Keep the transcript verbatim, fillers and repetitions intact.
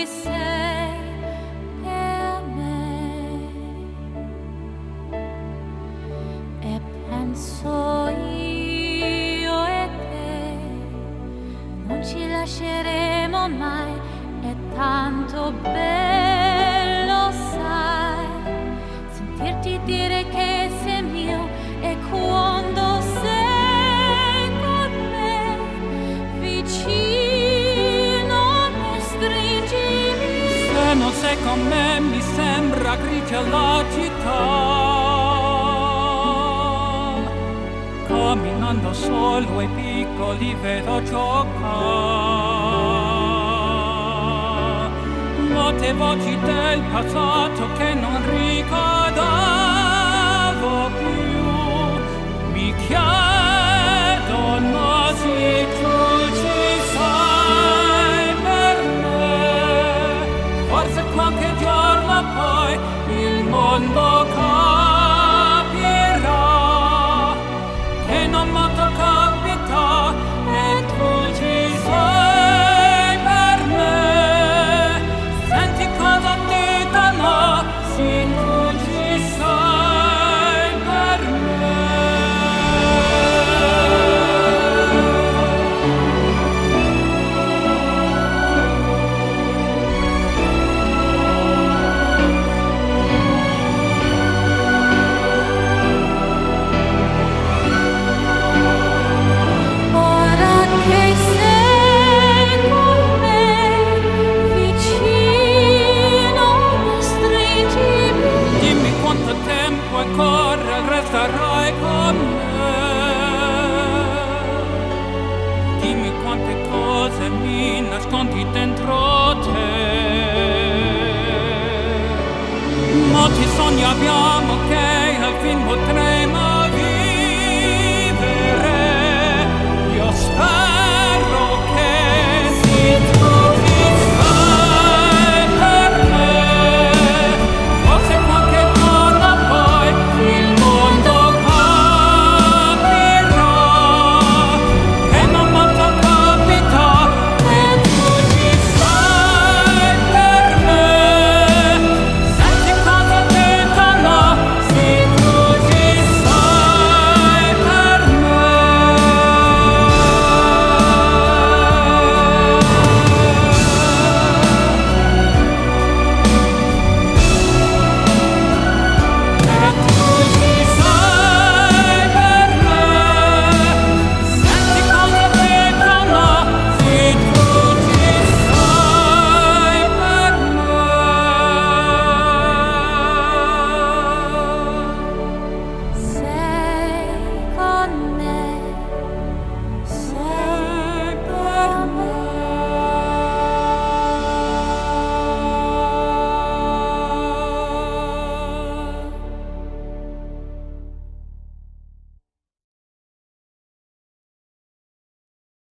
ci sei per me, e penso io e te non ci lasceremo mai, è tanto bello, sai, sentirti dire che sei mio, e quando sei con me vicino mi stringi. Se non sei con me mi sembra grigia la città, camminando solo ai piccoli vedo giocare molte voci del passato che non ricordavo più. Mi chiedono se tu ci sei per me, forse qualche giorno poi il mondo capirà che non mi capita e tu ci sei per me. Senti cosa dicono, sì, tu ci sei per me. Ora che sei con me vicino mi stringi. Dimmi quanto tempo ancora resterai con me. Dimmi quante cose mi nascondi dentro te. Molti sogni abbiamo che al fin potremo